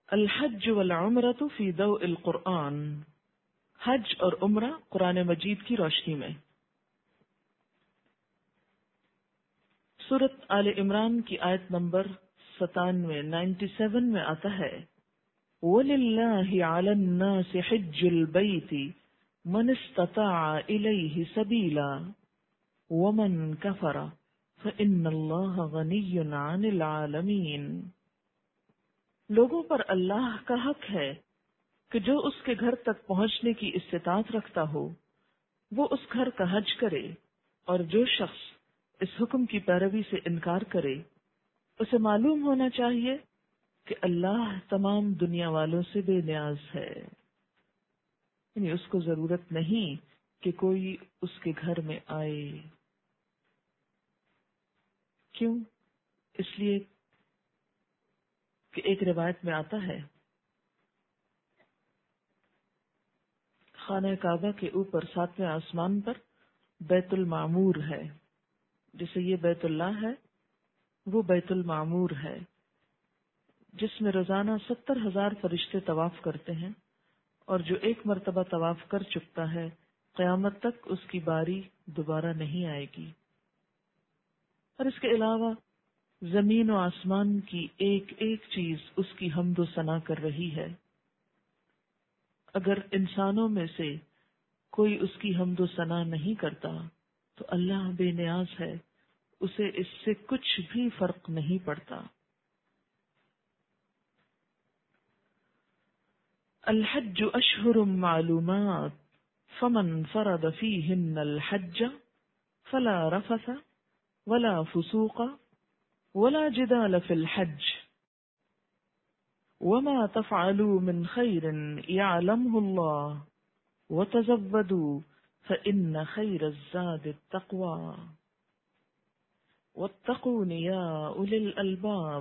الحج والعمرۃ فی ضوء القرآن، حج اور عمرہ قرآن مجید کی روشنی میں۔ سورۃ آل عمران کی آیت نمبر 97 میں آتا ہے وَلِلَّهِ عَلَى النَّاسِ حِجُّ الْبَيْتِ مَنِ اسْتَطَاعَ إِلَيْهِ سَبِيلًا وَمَنْ كَفَرَ فَإِنَّ اللَّهَ غَنِيٌّ عَنِ الْعَالَمِينَ۔ لوگوں پر اللہ کا حق ہے کہ جو اس کے گھر تک پہنچنے کی استطاعت رکھتا ہو وہ اس گھر کا حج کرے، اور جو شخص اس حکم کی پیروی سے انکار کرے اسے معلوم ہونا چاہیے کہ اللہ تمام دنیا والوں سے بے نیاز ہے، یعنی اس کو ضرورت نہیں کہ کوئی اس کے گھر میں آئے۔ کیوں؟ اس لیے کہ ایک روایت میں آتا ہے خانہ کعبہ کے اوپر 7ویں آسمان پر بیت المعمور ہے، جسے یہ بیت اللہ ہے وہ بیت المعمور ہے، جس میں روزانہ 70,000 فرشتے طواف کرتے ہیں، اور جو ایک مرتبہ طواف کر چکتا ہے قیامت تک اس کی باری دوبارہ نہیں آئے گی۔ اور اس کے علاوہ زمین و آسمان کی ایک ایک چیز اس کی حمد و ثنا کر رہی ہے۔ اگر انسانوں میں سے کوئی اس کی حمد و ثنا نہیں کرتا تو اللہ بے نیاز ہے، اسے اس سے کچھ بھی فرق نہیں پڑتا۔ الحج اشہر معلومات فمن فرض فیہن الحج فلا رفث ولا فسوق ولا جدال فی الحج وما تفعلوا من خیر یعلمہ اللہ وتزودوا فإن خیر الزاد التقوی واتقون یا اولی الالباب۔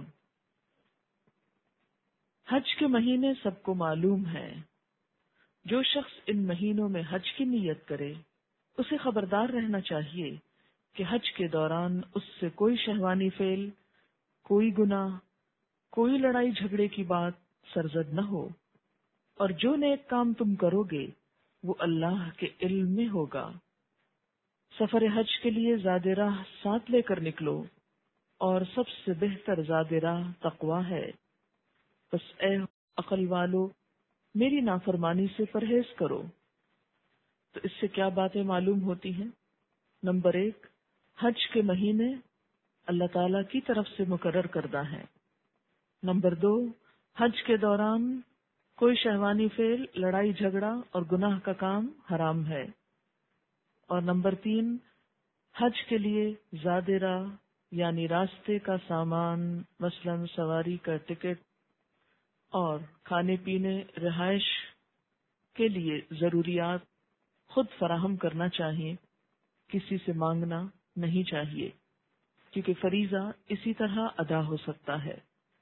حج کے مہینے سب کو معلوم ہے، جو شخص ان مہینوں میں حج کی نیت کرے اسے خبردار رہنا چاہیے کہ حج کے دوران اس سے کوئی شہوانی فعل، کوئی گناہ، کوئی لڑائی جھگڑے کی بات سرزد نہ ہو، اور جو نیک کام تم کرو گے وہ اللہ کے علم میں ہوگا۔ سفر حج کے لیے زاد راہ ساتھ لے کر نکلو، اور سب سے بہتر زاد راہ تقوی ہے۔ بس اے عقل والو میری نافرمانی سے پرہیز کرو۔ تو اس سے کیا باتیں معلوم ہوتی ہیں؟ نمبر 1، حج کے مہینے اللہ تعالی کی طرف سے مقرر کردہ ہیں۔ نمبر 2، حج کے دوران کوئی شہوانی فعل، لڑائی جھگڑا اور گناہ کا کام حرام ہے۔ اور نمبر 3، حج کے لیے زاد راہ یعنی راستے کا سامان، مثلا سواری کا ٹکٹ اور کھانے پینے، رہائش کے لیے ضروریات خود فراہم کرنا چاہیے، کسی سے مانگنا نہیں چاہیے، کیونکہ فریضہ اسی طرح ادا ہو سکتا ہے۔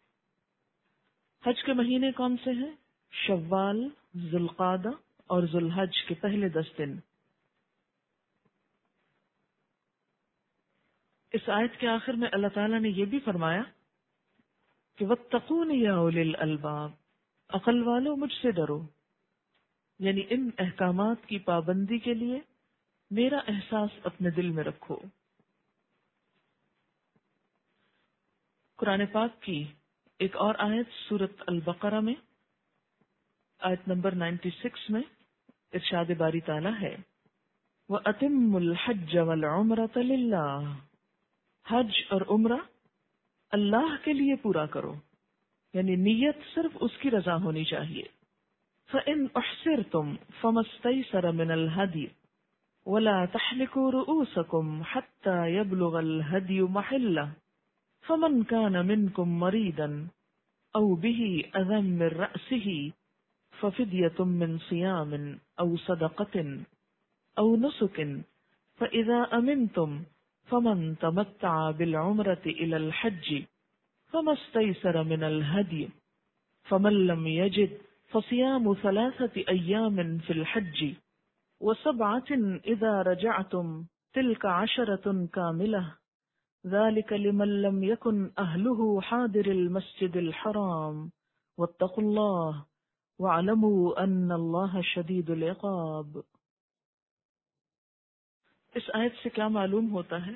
حج کے مہینے کون سے ہیں؟ شوال، ذوالقعدہ اور ذوالحج کے پہلے 10 دن۔ اس آیت کے آخر میں اللہ تعالیٰ نے یہ بھی فرمایا کہ واتقون یا اولی الالباب، عقل والو مجھ سے ڈرو، یعنی ان احکامات کی پابندی کے لیے میرا احساس اپنے دل میں رکھو۔ قرآن پاک کی ایک اور آیت سورۃ البقرہ میں آیت نمبر 96 میں ارشاد باری تعالیٰ ہے وَأَتِمُّوا الْحَجَّ وَالْعُمْرَةَ لِلَّهِ، حج اور عمرہ اللہ کے لیے پورا کرو، یعنی نیت صرف اس کی رضا ہونی چاہیے۔ فَإِنْ أُحْصِرْتُمْ فَمَا اسْتَيْسَرَ مِنَ الْهَدْيِ وَلَا تَحْلِقُوا رُؤُوسَكُمْ حَتَّى يَبْلُغَ الْهَدْيُ مَحِلَّهُ فَمَنْ كَانَ مِنْكُمْ مَرِيضًا أَوْ بِهِ أَذًى مِّن رَّأْسِهِ فَفِدْيَةٌ مِّن صِيَامٍ أَوْ صَدَقَةٍ أَوْ نُسُكٍ فَإِذَا أَمِنْتُمْ فَمَنْ تَمَتَّعَ بِالْعُمْرَةِ إِلَى الْحَجِّ فَمَا اسْتَيْسَرَ مِنَ الْهَدْيِ فَمَنْ لَمْ يَجِدْ فَصِيَامُ 3 أَيَّامٍ فِي الْحَجِّ و7 إِذَا رَجَعْتُمْ تِلْكَ 10 كَامِلَةٌ ذَلِكَ لِمَنْ لَمْ يَكُنْ أَهْلُهُ حَاضِرِ الْمَسْجِدِ الْحَرَامِ واتقوا اللہ واعلموا ان اللہ شدید العقاب۔ اس آیت سے کیا معلوم ہوتا ہے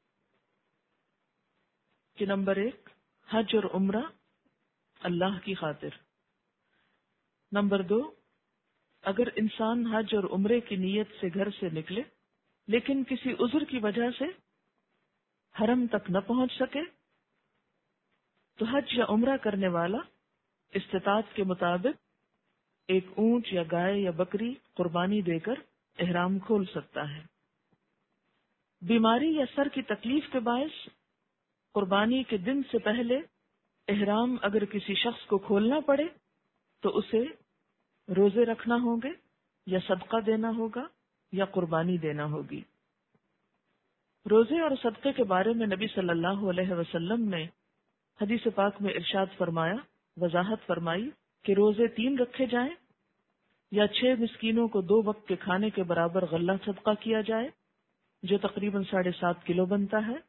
کہ نمبر 1، حج اور عمرہ اللہ کی خاطر۔ نمبر 2، اگر انسان حج اور عمرے کی نیت سے گھر سے نکلے لیکن کسی عذر کی وجہ سے حرم تک نہ پہنچ سکے تو حج یا عمرہ کرنے والا استطاعت کے مطابق ایک اونٹ یا گائے یا بکری قربانی دے کر احرام کھول سکتا ہے۔ بیماری یا سر کی تکلیف کے باعث قربانی کے دن سے پہلے احرام اگر کسی شخص کو کھولنا پڑے تو اسے روزے رکھنا ہوں گے یا صدقہ دینا ہوگا یا قربانی دینا ہوگی۔ روزے اور صدقے کے بارے میں نبی صلی اللہ علیہ وسلم نے حدیث پاک میں ارشاد فرمایا، وضاحت فرمائی کہ روزے 3 رکھے جائیں یا 6 مسکینوں کو 2 وقت کے کھانے کے برابر غلہ صدقہ کیا جائے جو تقریباً 7.5 کلو بنتا ہے،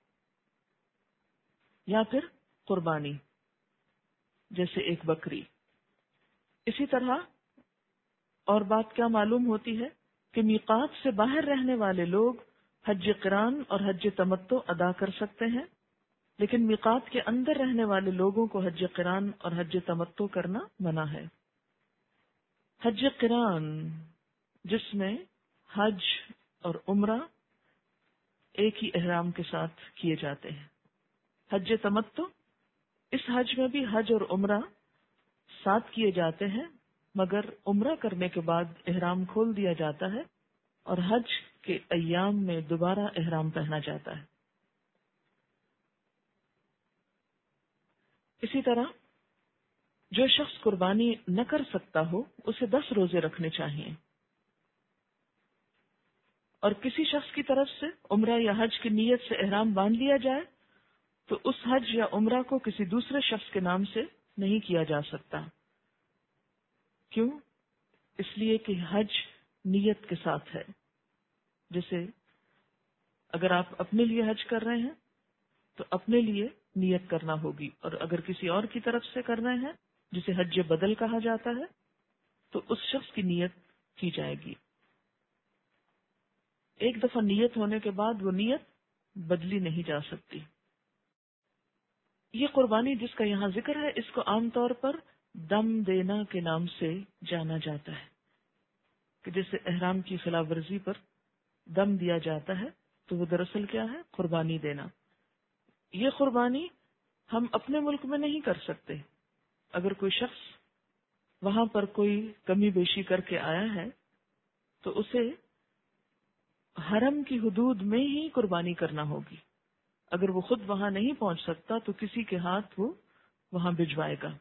یا پھر قربانی جیسے ایک بکری۔ اسی طرح اور بات کیا معلوم ہوتی ہے کہ میقات سے باہر رہنے والے لوگ حج قران اور حج تمتع ادا کر سکتے ہیں، لیکن میقات کے اندر رہنے والے لوگوں کو حج قران اور حج تمتع کرنا منع ہے۔ حج قران جس میں حج اور عمرہ ایک ہی احرام کے ساتھ کیے جاتے ہیں۔ حج تمتع، اس حج میں بھی حج اور عمرہ ساتھ کیے جاتے ہیں، مگر عمرہ کرنے کے بعد احرام کھول دیا جاتا ہے اور حج کے ایام میں دوبارہ احرام پہنا جاتا ہے۔ اسی طرح جو شخص قربانی نہ کر سکتا ہو اسے 10 روزے رکھنے چاہیے، اور کسی شخص کی طرف سے عمرہ یا حج کی نیت سے احرام باندھ لیا جائے تو اس حج یا عمرہ کو کسی دوسرے شخص کے نام سے نہیں کیا جا سکتا۔ کیوں؟ اس لیے کہ حج نیت کے ساتھ ہے۔ جیسے اگر آپ اپنے لیے حج کر رہے ہیں تو اپنے لیے نیت کرنا ہوگی، اور اگر کسی اور کی طرف سے کر رہے ہیں جسے حج بدل کہا جاتا ہے تو اس شخص کی نیت کی جائے گی۔ ایک دفعہ نیت ہونے کے بعد وہ نیت بدلی نہیں جا سکتی۔ یہ قربانی جس کا یہاں ذکر ہے اس کو عام طور پر دم دینا کے نام سے جانا جاتا ہے، کہ جیسے احرام کی خلاف ورزی پر دم دیا جاتا ہے تو وہ دراصل کیا ہے؟ قربانی دینا۔ یہ قربانی ہم اپنے ملک میں نہیں کر سکتے۔ اگر کوئی شخص وہاں پر کوئی کمی بیشی کر کے آیا ہے تو اسے حرم کی حدود میں ہی قربانی کرنا ہوگی۔ اگر وہ خود وہاں نہیں پہنچ سکتا تو کسی کے ہاتھ وہ وہاں بھجوائے گا۔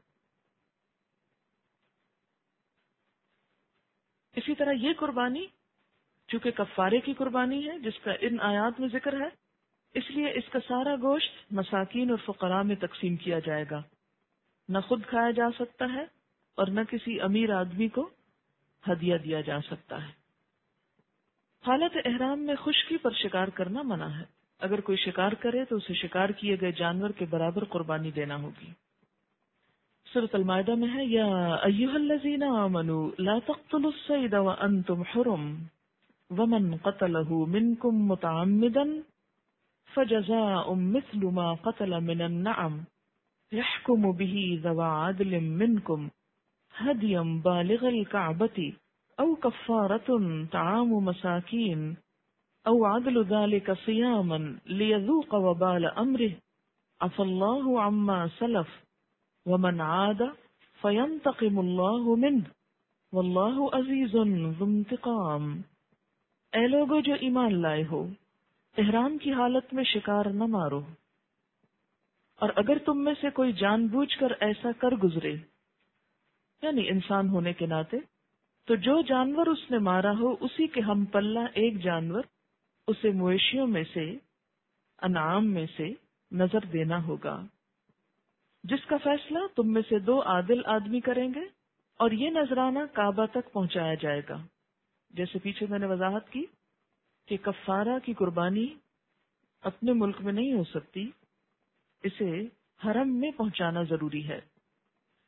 اسی طرح یہ قربانی چونکہ کفارے کی قربانی ہے جس کا ان آیات میں ذکر ہے، اس لیے اس کا سارا گوشت مساکین اور فقراء میں تقسیم کیا جائے گا، نہ خود کھایا جا سکتا ہے اور نہ کسی امیر آدمی کو ہدیہ دیا جا سکتا ہے۔ حالت احرام میں خشکی پر شکار کرنا منع ہے۔ اگر کوئی شکار کرے تو اسے شکار کیے گئے جانور کے برابر قربانی دینا ہوگی۔ سورۃ المائدہ میں ہے، یا ایھا الذین آمنوا لا تقتلوا الصید وانتم حرم ومن قتلہ منکم متعمدا فجزاء مثل ما قتل من النعم يحكم به ذوى عدل منكم هديا بالغ الكعبة أو كفارة طعام مساكين أو عدل ذلك صياما ليذوق وبال أمره عفى الله عما سلف ومن عاد فينتقم الله منه والله عزيز ذو انتقام۔ اے لوگو جو ایمان لائے ہو، احرام کی حالت میں شکار نہ مارو، اور اگر تم میں سے کوئی جان بوجھ کر ایسا کر گزرے، یعنی انسان ہونے کے ناطے، تو جو جانور اس نے مارا ہو اسی کے ہم پلہ ایک جانور اسے مویشیوں میں سے، انعام میں سے نظر دینا ہوگا، جس کا فیصلہ تم میں سے 2 عادل آدمی کریں گے، اور یہ نذرانہ کعبہ تک پہنچایا جائے گا۔ جیسے پیچھے میں نے وضاحت کی کہ کفارہ کی قربانی اپنے ملک میں نہیں ہو سکتی، اسے حرم میں پہنچانا ضروری ہے۔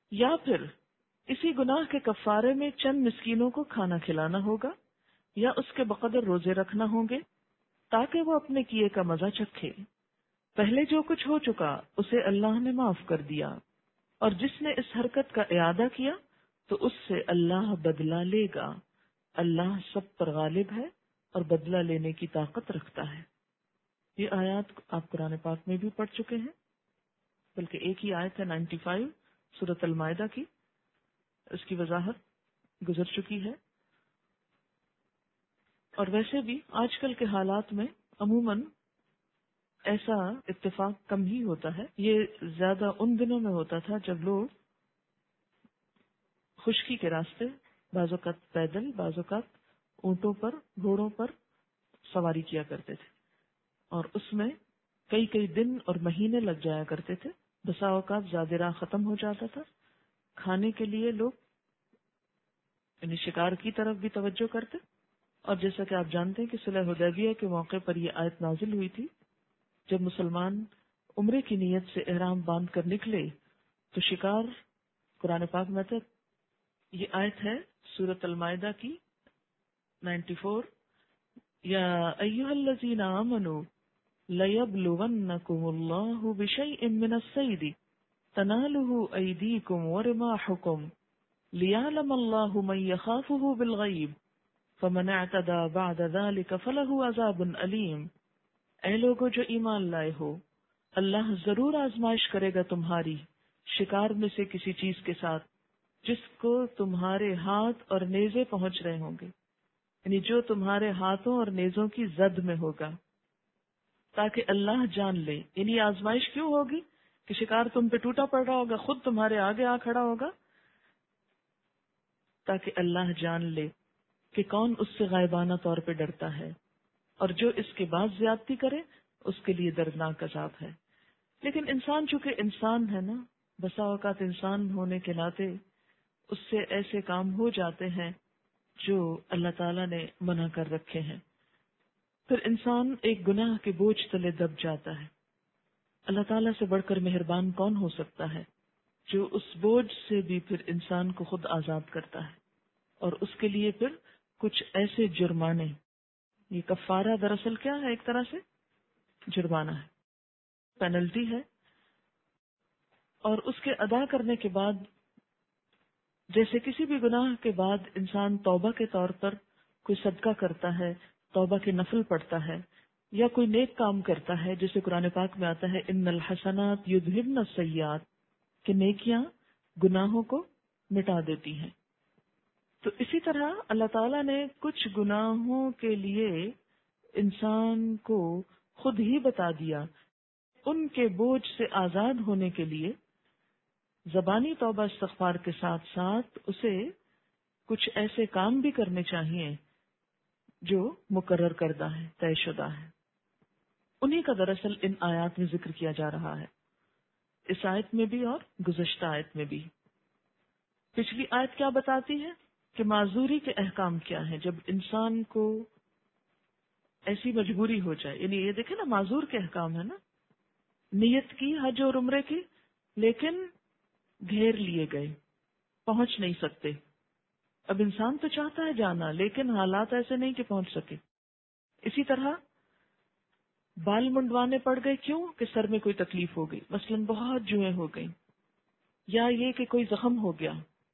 یا پھر اسی گناہ کے کفارے میں چند مسکینوں کو کھانا کھلانا ہوگا، یا اس کے بقدر روزے رکھنا ہوں گے تاکہ وہ اپنے کیے کا مزہ چکھے۔ پہلے جو کچھ ہو چکا اسے اللہ نے معاف کر دیا، اور جس نے اس حرکت کا اعادہ کیا تو اس سے اللہ بدلہ لے گا۔ اللہ سب پر غالب ہے اور بدلہ لینے کی طاقت رکھتا ہے۔ یہ آیات آپ قرآن پاک میں بھی پڑھ چکے ہیں، بلکہ ایک ہی آیت ہے 95 سورۃ المائدہ کی، اس کی وضاحت گزر چکی ہے۔ اور ویسے بھی آج کل کے حالات میں عموماً ایسا اتفاق کم ہی ہوتا ہے، یہ زیادہ ان دنوں میں ہوتا تھا جب لوگ خشکی کے راستے بعض اوقات پیدل، بعض اوقات اونٹوں پر، گھوڑوں پر سواری کیا کرتے تھے، اور اس میں کئی کئی دن اور مہینے لگ جایا کرتے تھے۔ بسا اوقات زیادہ راہ ختم ہو جاتا تھا، کھانے کے لیے لوگ یعنی شکار کی طرف بھی توجہ کرتے۔ اور جیسا کہ آپ جانتے ہیں کہ صلح حدیبیہ کے موقع پر یہ آیت نازل ہوئی تھی، جب مسلمان عمرے کی نیت سے احرام باندھ کر نکلے تو شکار قرآن پاک میں تک یہ آیت ہے سورۃ المائدہ کی 94، یا ایھا الذین آمنوا لیبلونکم اللہ بشیء من الصید تنالہ ایدیکم ورماحکم لیعلم اللہ من یخافہ بالغیب فمن اعتدی بعد ذلک فلہ عذاب علیم۔ اے لوگو جو ایمان لائے ہو، اللہ ضرور آزمائش کرے گا تمہاری شکار میں سے کسی چیز کے ساتھ جس کو تمہارے ہاتھ اور نیزے پہنچ رہے ہوں گے، یعنی جو تمہارے ہاتھوں اور نیزوں کی زد میں ہوگا، تاکہ اللہ جان لے۔ یعنی آزمائش کیوں ہوگی کہ شکار تم پہ ٹوٹا پڑ رہا ہوگا، خود تمہارے آگے آ کھڑا ہوگا، تاکہ اللہ جان لے کہ کون اس سے غائبانہ طور پہ ڈرتا ہے، اور جو اس کے بعد زیادتی کرے اس کے لیے دردناک عذاب ہے۔ لیکن انسان چونکہ انسان ہے نا، بسا اوقات انسان ہونے کے ناطے اس سے ایسے کام ہو جاتے ہیں جو اللہ تعالیٰ نے منع کر رکھے ہیں، پھر انسان ایک گناہ کے بوجھ تلے دب جاتا ہے۔ اللہ تعالیٰ سے بڑھ کر مہربان کون ہو سکتا ہے جو اس بوجھ سے بھی پھر انسان کو خود آزاد کرتا ہے، اور اس کے لیے پھر کچھ ایسے جرمانے، یہ کفارہ دراصل کیا ہے؟ ایک طرح سے جرمانہ ہے، پینلٹی ہے، اور اس کے ادا کرنے کے بعد جیسے کسی بھی گناہ کے بعد انسان توبہ کے طور پر کوئی صدقہ کرتا ہے، توبہ کے نفل پڑھتا ہے، یا کوئی نیک کام کرتا ہے، جیسے قرآن پاک میں آتا ہے ان الحسنات یذہبن السیئات، کہ نیکیاں گناہوں کو مٹا دیتی ہیں۔ تو اسی طرح اللہ تعالیٰ نے کچھ گناہوں کے لیے انسان کو خود ہی بتا دیا، ان کے بوجھ سے آزاد ہونے کے لیے زبانی توبہ استغفار کے ساتھ ساتھ اسے کچھ ایسے کام بھی کرنے چاہیے جو مقرر کردہ ہے، طے شدہ ہے۔ انہی کا دراصل ان آیات میں ذکر کیا جا رہا ہے، اس آیت میں بھی اور گزشتہ آیت میں بھی۔ پچھلی آیت کیا بتاتی ہے کہ معذوری کے احکام کیا ہیں جب انسان کو ایسی مجبوری ہو جائے، یعنی یہ دیکھیں نا معذور کے احکام ہے نا، نیت کی حج اور عمرے کی، لیکن گھیر لیے گئے، پہنچ نہیں سکتے۔ اب انسان تو چاہتا ہے جانا، لیکن حالات ایسے نہیں کہ پہنچ سکے۔ اسی طرح بال منڈوانے پڑ گئے، کیوں؟ کہ سر میں کوئی تکلیف ہو گئی، مثلاً بہت جوئیں ہو گئی، یا یہ کہ کوئی زخم ہو گیا،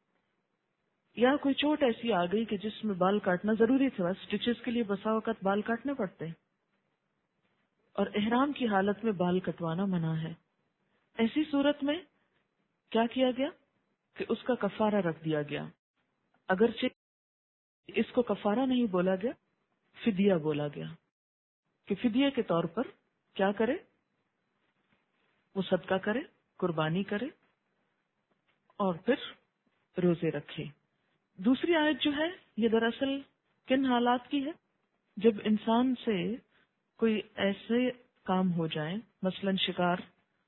یا کوئی چوٹ ایسی آ گئی کہ جس میں بال کاٹنا ضروری تھا، سٹیچز کے لیے بسا اوقات بال کاٹنے پڑتے ہیں، اور احرام کی حالت میں بال کٹوانا منع ہے۔ ایسی صورت میں کیا کیا گیا کہ اس کا کفارہ رکھ دیا گیا، اگرچہ اس کو کفارہ نہیں بولا گیا، فدیہ بولا گیا، کہ فدیے کے طور پر کیا کرے؟ وہ صدقہ کرے، قربانی کرے، اور پھر روزے رکھے۔ دوسری آیت جو ہے یہ دراصل کن حالات کی ہے؟ جب انسان سے کوئی ایسے کام ہو جائیں، مثلا شکار،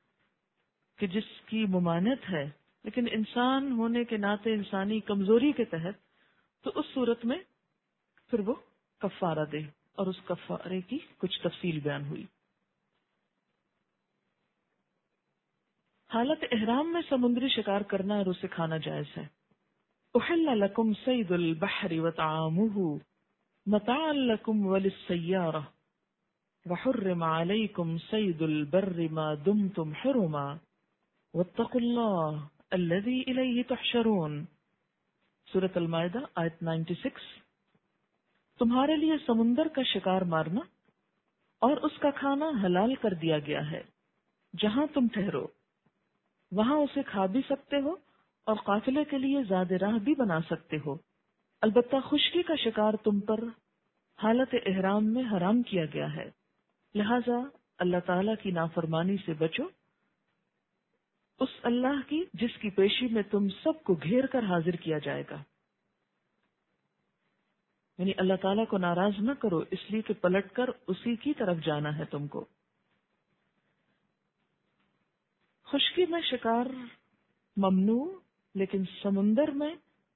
کہ جس کی ممانعت ہے، لیکن انسان ہونے کے ناطے انسانی کمزوری کے تحت، تو اس صورت میں پھر وہ کفارہ دے، اور اس کفارے کی کچھ تفصیل بیان ہوئی۔ حالت احرام میں سمندری شکار کرنا اور اسے کھانا جائز ہے۔ احل لکم صید البحر وطعامہ متاعا لکم وللسیارہ وحرم علیکم صید البر ما دمتم حرما واتقوا اللہ الذی الیہ تحشرون۔ سورۃ المائدہ آیت 96۔ تمہارے لیے سمندر کا شکار مارنا اور اس کا کھانا حلال کر دیا گیا ہے، جہاں تم ٹھہرو وہاں اسے کھا بھی سکتے ہو اور قافلے کے لیے زاد راہ بھی بنا سکتے ہو، البتہ خشکی کا شکار تم پر حالت احرام میں حرام کیا گیا ہے، لہذا اللہ تعالیٰ کی نافرمانی سے بچو، اس اللہ کی جس کی پیشی میں تم سب کو گھیر کر حاضر کیا جائے گا۔ یعنی اللہ تعالیٰ کو ناراض نہ کرو، اس لیے کہ پلٹ کر اسی کی طرف جانا ہے تم کو۔ خشکی میں شکار ممنوع، لیکن سمندر میں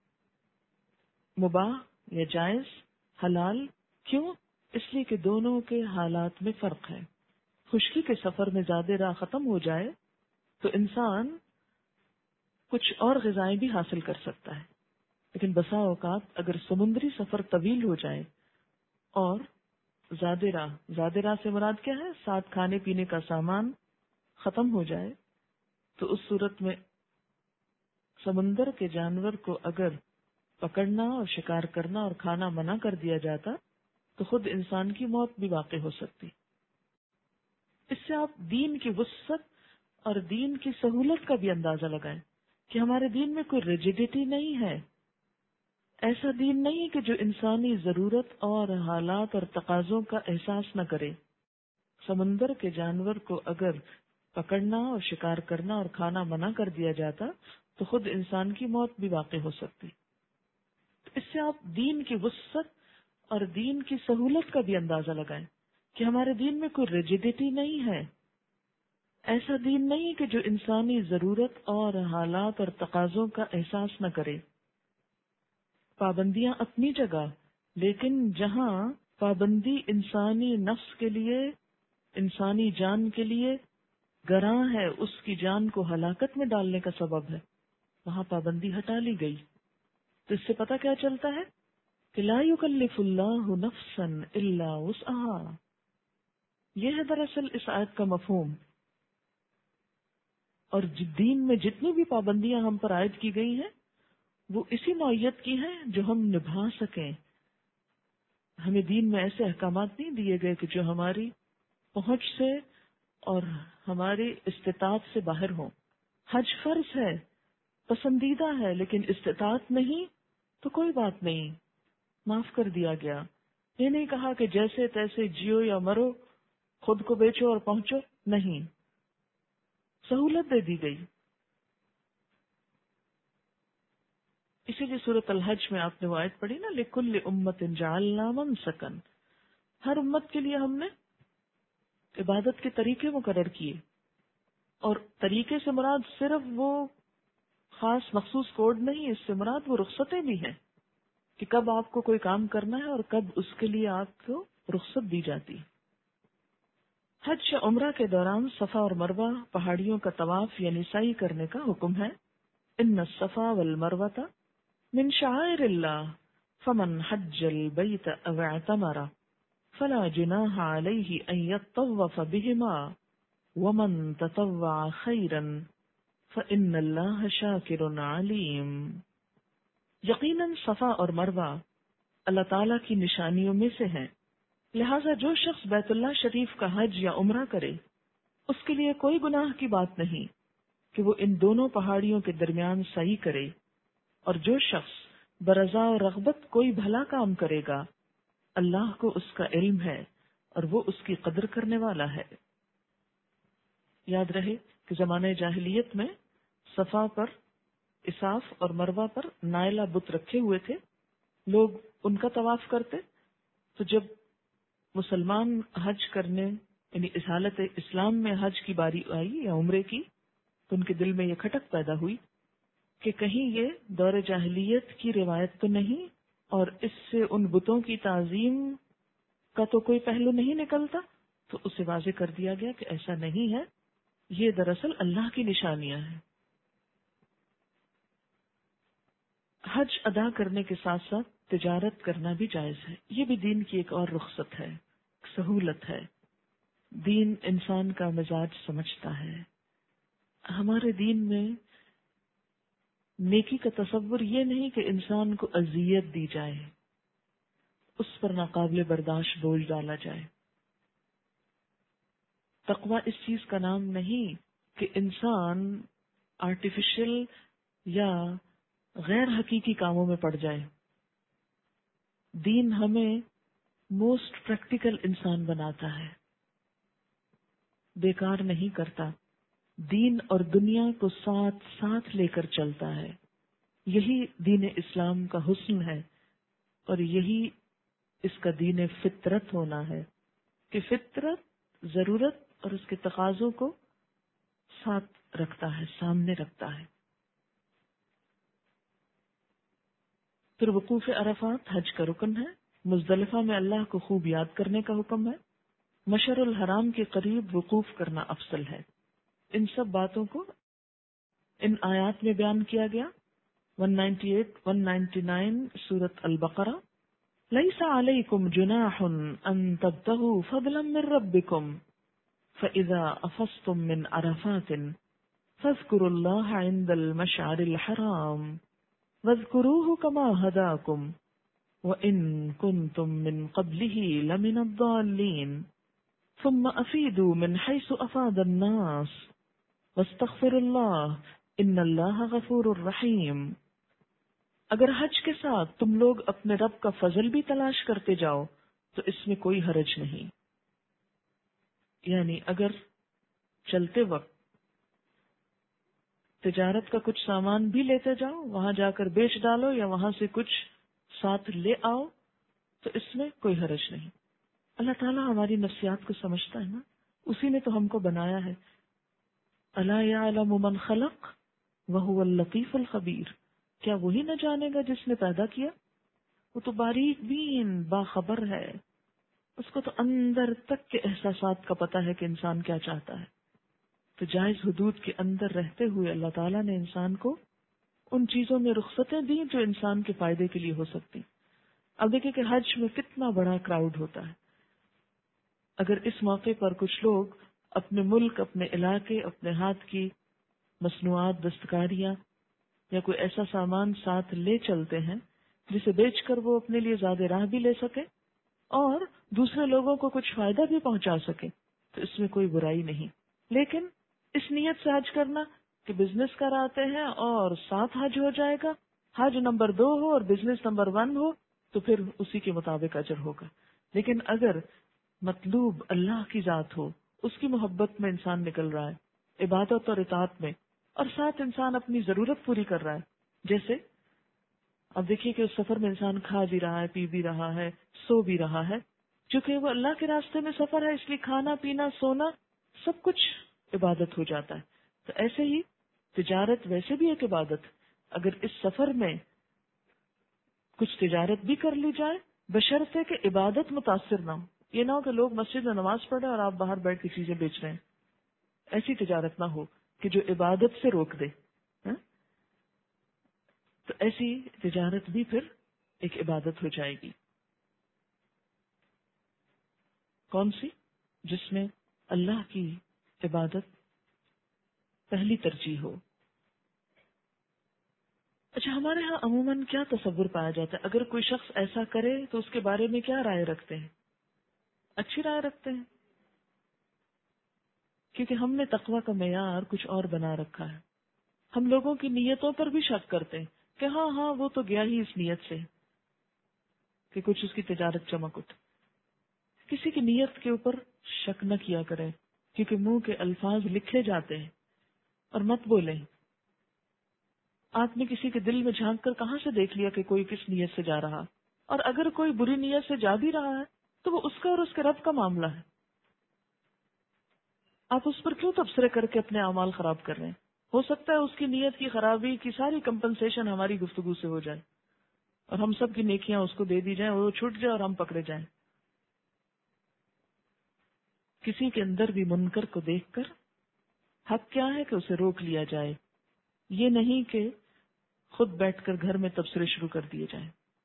مباح یا جائز، حلال۔ کیوں؟ اس لیے کہ دونوں کے حالات میں فرق ہے۔ خشکی کے سفر میں زیادہ راہ ختم ہو جائے تو انسان کچھ اور غذائیں بھی حاصل کر سکتا ہے، لیکن بسا اوقات اگر سمندری سفر طویل ہو جائے اور زیادہ راہ سے مراد کیا ہے؟ ساتھ کھانے پینے کا سامان ختم ہو جائے، تو اس صورت میں سمندر کے جانور کو اگر پکڑنا اور شکار کرنا اور کھانا منع کر دیا جاتا تو خود انسان کی موت بھی واقع ہو سکتی۔ اس سے آپ دین کی وسعت اور دین کی سہولت کا بھی اندازہ لگائیں کہ ہمارے دین میں کوئی ریجیڈیٹی نہیں ہے، ایسا دین نہیں کہ جو انسانی ضرورت اور حالات اور تقاضوں کا احساس نہ کرے۔ سمندر کے جانور کو اگر پکڑنا اور شکار کرنا اور کھانا منع کر دیا جاتا تو خود انسان کی موت بھی واقع ہو سکتی۔ اس سے آپ دین کی وسعت اور دین کی سہولت کا بھی اندازہ لگائیں کہ ہمارے دین میں کوئی ریجیڈیٹی نہیں ہے، ایسا دین نہیں کہ جو انسانی ضرورت اور حالات اور تقاضوں کا احساس نہ کرے۔ پابندیاں اپنی جگہ، لیکن جہاں پابندی انسانی نفس کے لیے، انسانی جان کے لیے گراں ہے، اس کی جان کو ہلاکت میں ڈالنے کا سبب ہے، وہاں پابندی ہٹا لی گئی۔ تو اس سے پتہ کیا چلتا ہے کہ لا یکلف اللہ نفسا الا وسعها، یہ ہے دراصل اس آیت کا مفہوم۔ اور دین میں جتنی بھی پابندیاں ہم پر عائد کی گئی ہیں وہ اسی نوعیت کی ہیں جو ہم نبھا سکیں۔ ہمیں دین میں ایسے احکامات نہیں دیے گئے کہ جو ہماری پہنچ سے اور ہماری استطاعت سے باہر ہوں۔ حج فرض ہے، پسندیدہ ہے، لیکن استطاعت نہیں تو کوئی بات نہیں، معاف کر دیا گیا۔ یہ نہیں کہا کہ جیسے تیسے جیو یا مرو، خود کو بیچو اور پہنچو، نہیں، سہولت دے دی گئی۔ اسی لیے سورۃ الحج میں آپ نے وہ آیت پڑھی نا، لِكُلِّ أُمَّةٍ جَعَلْنَا مَنسَكًا، ہر امت کے لیے ہم نے عبادت کے طریقے مقرر کیے، اور طریقے سے مراد صرف وہ خاص مخصوص کوڈ نہیں، اس سے مراد وہ رخصتیں بھی ہیں کہ کب آپ کو کوئی کام کرنا ہے اور کب اس کے لیے آپ کو رخصت دی جاتی۔ حج یا عمرہ کے دوران صفا اور مروہ پہاڑیوں کا طواف یعنی سعی کرنے کا حکم ہے۔ ان الصفا والمروۃ من شعائر اللہ فمن حج البیت او اعتمر فلا جناح علیہ ان یطوف بہما ومن تطوع خیرا فإن اللہ شاکر علیم۔ یقیناً صفا اور مروہ اللہ تعالیٰ کی نشانیوں میں سے ہیں، لہذا جو شخص بیت اللہ شریف کا حج یا عمرہ کرے اس کے لیے کوئی گناہ کی بات نہیں کہ وہ ان دونوں پہاڑیوں کے درمیان سعی کرے، اور جو شخص برضا و رغبت کوئی بھلا کام کرے گا اللہ کو اس کا علم ہے اور وہ اس کی قدر کرنے والا ہے۔ یاد رہے کہ زمانہ جاہلیت میں صفا پر اساف اور مروہ پر نائلہ بت رکھے ہوئے تھے، لوگ ان کا طواف کرتے۔ تو جب مسلمان حج کرنے یعنی اس حالت اسلام میں حج کی باری آئی یا عمرے کی، تو ان کے دل میں یہ کھٹک پیدا ہوئی کہ کہیں یہ دور جاہلیت کی روایت تو نہیں، اور اس سے ان بتوں کی تعظیم کا تو کوئی پہلو نہیں نکلتا۔ تو اسے واضح کر دیا گیا کہ ایسا نہیں ہے، یہ دراصل اللہ کی نشانیاں ہیں۔ حج ادا کرنے کے ساتھ ساتھ تجارت کرنا بھی جائز ہے، یہ بھی دین کی ایک اور رخصت ہے، سہولت ہے۔ دین انسان کا مزاج سمجھتا ہے۔ ہمارے دین میں نیکی کا تصور یہ نہیں کہ انسان کو اذیت دی جائے، اس پر ناقابل برداشت بوجھ ڈالا جائے۔ تقوی اس چیز کا نام نہیں کہ انسان آرٹیفیشل یا غیر حقیقی کاموں میں پڑ جائے۔ دین ہمیں موسٹ پریکٹیکل انسان بناتا ہے، بیکار نہیں کرتا، دین اور دنیا کو ساتھ ساتھ لے کر چلتا ہے۔ یہی دین اسلام کا حسن ہے، اور یہی اس کا دین فطرت ہونا ہے کہ فطرت ضرورت اور اس کے تقاضوں کو ساتھ رکھتا ہے، سامنے رکھتا ہے۔ پھر وقوف عرفات حج کا رکن ہے۔ مزدلفہ میں اللہ کو خوب یاد کرنے کا حکم ہے۔ مشعر الحرام کے قریب وقوف کرنا افضل ہے۔ ان سب باتوں کو ان آیات میں بیان کیا گیا۔ 198 199 سورۃ البقرہ۔ لیس علیکم جناح ان تبتغوا فضلا من ربکم فاذا افضتم من عرفات فاذکروا اللہ عند المشعر الحرام واذکروه كما هداکم وَإِن كُنتُم مِّن قَبْلِهِ لَمِنَ الضَّالِّينَ ثُمَّ أَفِيضُوا مِنْ حَيْثُ أَفَاضَ النَّاسُ وَاسْتَغْفِرُوا اللَّهَ إِنَّ اللَّهَ غَفُورٌ رَّحِيمٌ۔ اگر حج کے ساتھ تم لوگ اپنے رب کا فضل بھی تلاش کرتے جاؤ تو اس میں کوئی حرج نہیں، یعنی اگر چلتے وقت تجارت کا کچھ سامان بھی لیتے جاؤ، وہاں جا کر بیچ ڈالو یا وہاں سے کچھ ساتھ لے آؤ تو اس میں کوئی حرج نہیں۔ اللہ تعالیٰ ہماری نفسیات کو سمجھتا ہے نا، اسی نے تو ہم کو بنایا ہے۔ الا یعلم من خلق وہو اللطیف الخبیر، کیا وہی نہ جانے گا جس نے پیدا کیا؟ وہ تو باریک بین باخبر ہے، اس کو تو اندر تک کے احساسات کا پتہ ہے کہ انسان کیا چاہتا ہے۔ تو جائز حدود کے اندر رہتے ہوئے اللہ تعالیٰ نے انسان کو ان چیزوں میں رخصتیں دی جو انسان کے فائدے کے لیے ہو سکتی۔ اب دیکھیں کہ حج میں کتنا بڑا کراؤڈ ہوتا ہے۔ اگر اس موقع پر کچھ لوگ اپنے ملک، اپنے علاقے، اپنے ہاتھ کی مصنوعات، دستکاریاں یا کوئی ایسا سامان ساتھ لے چلتے ہیں جسے بیچ کر وہ اپنے لیے زیادہ راہ بھی لے سکے اور دوسرے لوگوں کو کچھ فائدہ بھی پہنچا سکے تو اس میں کوئی برائی نہیں۔ لیکن اس نیت سے حج کرنا کہ بزنس کر آتے ہیں اور ساتھ حج ہو جائے گا، حج نمبر 2 ہو اور بزنس نمبر 1 ہو تو پھر اسی کے مطابق اجر ہوگا۔ لیکن اگر مطلوب اللہ کی ذات ہو، اس کی محبت میں انسان نکل رہا ہے، عبادت اور اطاعت میں، اور ساتھ انسان اپنی ضرورت پوری کر رہا ہے، جیسے اب دیکھیے کہ اس سفر میں انسان کھا بھی رہا ہے، پی بھی رہا ہے، سو بھی رہا ہے، چونکہ وہ اللہ کے راستے میں سفر ہے اس لیے کھانا پینا سونا سب کچھ عبادت ہو جاتا ہے۔ تو ایسے ہی تجارت ویسے بھی ایک عبادت، اگر اس سفر میں کچھ تجارت بھی کر لی جائے بشرطے کہ عبادت متاثر نہ ہو، یہ نہ ہو کہ لوگ مسجد میں نماز پڑھے اور آپ باہر بیٹھ کے چیزیں بیچ رہے ہیں، ایسی تجارت نہ ہو کہ جو عبادت سے روک دے، ہاں؟ تو ایسی تجارت بھی پھر ایک عبادت ہو جائے گی۔ کون سی؟ جس میں اللہ کی عبادت پہلی ترجیح ہو۔ اچھا، ہمارے ہاں عموماً کیا تصور پایا جاتا ہے؟ اگر کوئی شخص ایسا کرے تو اس کے بارے میں کیا رائے رکھتے ہیں؟ اچھی رائے رکھتے ہیں، کیونکہ ہم نے تقوی کا معیار کچھ اور بنا رکھا ہے۔ ہم لوگوں کی نیتوں پر بھی شک کرتے ہیں کہ ہاں وہ تو گیا ہی اس نیت سے کہ کچھ اس کی تجارت چمک اٹھ۔ کسی کی نیت کے اوپر شک نہ کیا کریں، کیونکہ منہ کے الفاظ لکھے جاتے ہیں، اور مت بولیں۔ آپ نے کسی کے دل میں جھانک کر کہاں سے دیکھ لیا کہ کوئی کس نیت سے جا رہا؟ اور اگر کوئی بری نیت سے جا بھی رہا ہے تو وہ اس کا اور اس کے رب کا معاملہ ہے۔ آپ اس پر کیوں تبصرے کر کے اپنے اعمال خراب کر رہے ہیں؟ ہو سکتا ہے اس کی نیت کی خرابی کی ساری کمپنسیشن ہماری گفتگو سے ہو جائے اور ہم سب کی نیکیاں اس کو دے دی جائیں، وہ چھوٹ جائے اور ہم پکڑے جائیں۔ کسی کے اندر بھی منکر کو دیکھ کر حق کیا ہے کہ اسے روک لیا جائے، یہ نہیں کہ خود بیٹھ کر گھر میں تبصرے شروع کر دیے جائیں۔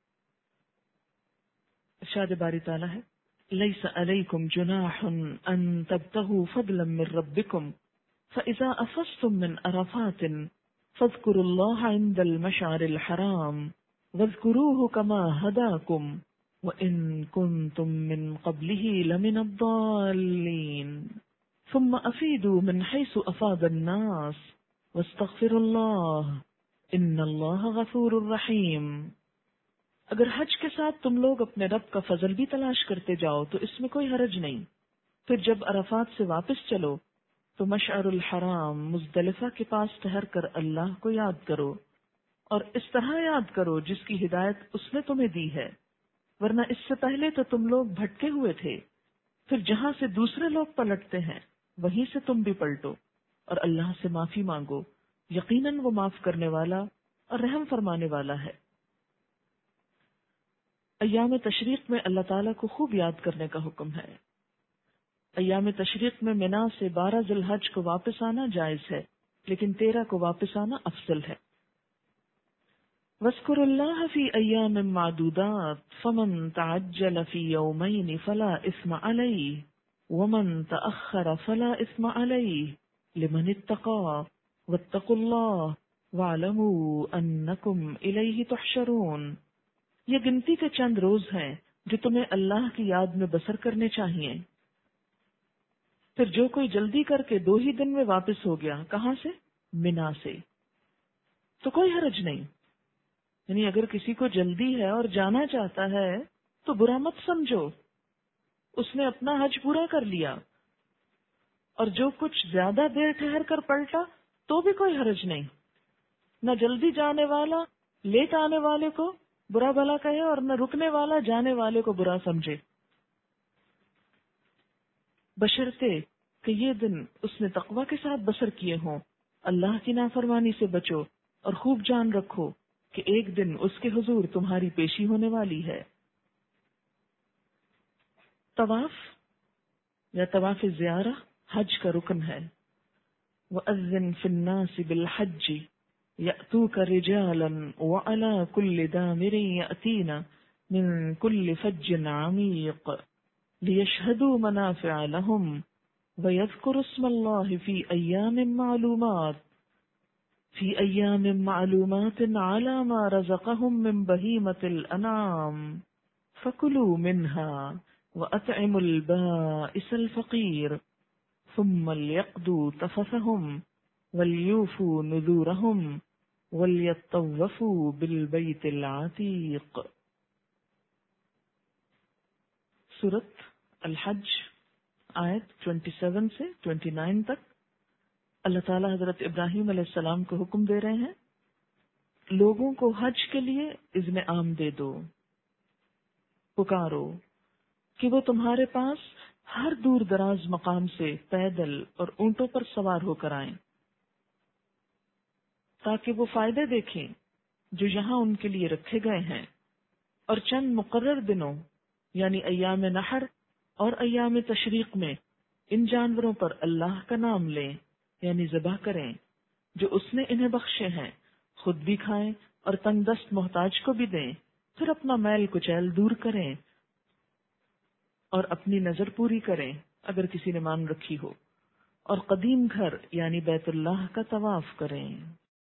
ارشاد باری تعالیٰ ہے لیس علیکم جناح ان تبتغوا فضلا من ربکم فاذا افضتم من عرفات فاذکروا اللہ عند المشعر الحرام واذکروه كما هداکم وان کنتم من قبله لمن الضالین ثم افیدوا من حیث افاض الناس واستغفروا اللہ ان اللہ غفور رحیم۔ اگر حج کے ساتھ تم لوگ اپنے رب کا فضل بھی تلاش کرتے جاؤ تو اس میں کوئی حرج نہیں۔ پھر جب عرفات سے واپس چلو تو مشعر الحرام مزدلفہ کے پاس ٹھہر کر اللہ کو یاد کرو، اور اس طرح یاد کرو جس کی ہدایت اس نے تمہیں دی ہے، ورنہ اس سے پہلے تو تم لوگ بھٹکے ہوئے تھے۔ پھر جہاں سے دوسرے لوگ پلٹتے ہیں وہیں سے تم بھی پلٹو اور اللہ سے معافی مانگو، یقیناً وہ معاف کرنے والا اور رحم فرمانے والا ہے۔ ایام تشریق میں اللہ تعالیٰ کو خوب یاد کرنے کا حکم ہے۔ ایام تشریق میں منا سے 12 ذی الحج کو واپس آنا جائز ہے، لیکن 13 کو واپس آنا افضل ہے۔ وَاذْكُرُوا اللَّهَ فِي أَيَّامٍ مَّعْدُودَاتٍ فَمَن تَعَجَّلَ فِي يَوْمَيْنِ فَلَا إِثْمَ عَلَيْهِ وَمَن تَأَخَّرَ فَلَا إِثْمَ عَلَيْهِ لِمَنِ اتَّقَىٰ وَاتَّقُوا اللَّهَ وَاعْلَمُوا أَنَّكُمْ إِلَيْهِ تُحْشَرُونَ۔ یہ گنتی کے چند روز ہیں جو تمہیں اللہ کی یاد میں بسر کرنے چاہیے۔ پھر جو کوئی جلدی کر کے 2 ہی دن میں واپس ہو گیا، کہاں سے؟ منا سے، تو کوئی حرج نہیں۔ یعنی اگر کسی کو جلدی ہے اور جانا چاہتا ہے تو برا مت سمجھو، اس نے اپنا حج پورا کر لیا، اور جو کچھ زیادہ دیر ٹھہر کر پلٹا تو بھی کوئی حرج نہیں۔ نہ جلدی جانے والا لیٹ آنے والے کو برا بھلا کہے اور نہ رکنے والا جانے والے کو برا سمجھے، بشرطے کہ یہ دن اس نے تقوی کے ساتھ بسر کیے ہوں۔ اللہ کی نافرمانی سے بچو اور خوب جان رکھو کہ ایک دن اس کے حضور تمہاری پیشی ہونے والی ہے۔ طواف یا طواف زیارہ حج کا رکن ہے۔ وَأَذِّن فِي النَّاسِ بِالْحَجِّ يَأْتُوكَ رِجَالًا وَعَلَى كُلِّ دَامِرٍ يَأْتِينَ مِنْ كُلِّ فَجٍّ عَمِيقٍ لِيَشْهَدُوا مَنَافِعَ لَهُمْ وَيَذْكُرُوا اسْمَ اللَّهِ فِي أَيَّامٍ مَّعْلُومَاتٍ عَلَى مَا رَزَقَهُم مِّن بَهِيمَةِ الْأَنْعَامِ فَكُلُوا مِنْهَا وَأَطْعِمُوا الْبَائِسَ الْفَقِيرَ ثُمَّ لْيَقْضُوا تَفَثَهُمْ وَلْيُوفُوا نُذُورَهُمْ وَلْيَطَّوَّفُوا بِالْبَيْتِ الْعَتِيقِ۔ سورۃ الحج آیت 27 سے 29 تک اللہ تعالیٰ حضرت ابراہیم علیہ السلام کو حکم دے رہے ہیں، لوگوں کو حج کے لیے اذن عام دے دو، پکارو کہ وہ تمہارے پاس ہر دور دراز مقام سے پیدل اور اونٹوں پر سوار ہو کر آئیں، تاکہ وہ فائدے دیکھیں جو یہاں ان کے لیے رکھے گئے ہیں، اور چند مقرر دنوں یعنی ایام نحر اور ایام تشریق میں ان جانوروں پر اللہ کا نام لیں، یعنی ذبح کریں جو اس نے انہیں بخشے ہیں، خود بھی کھائیں اور تنگ دست محتاج کو بھی دیں، پھر اپنا میل کچیل دور کریں اور اپنی نظر پوری کریں اگر کسی نے مان رکھی ہو، اور قدیم گھر یعنی بیت اللہ کا طواف کریں۔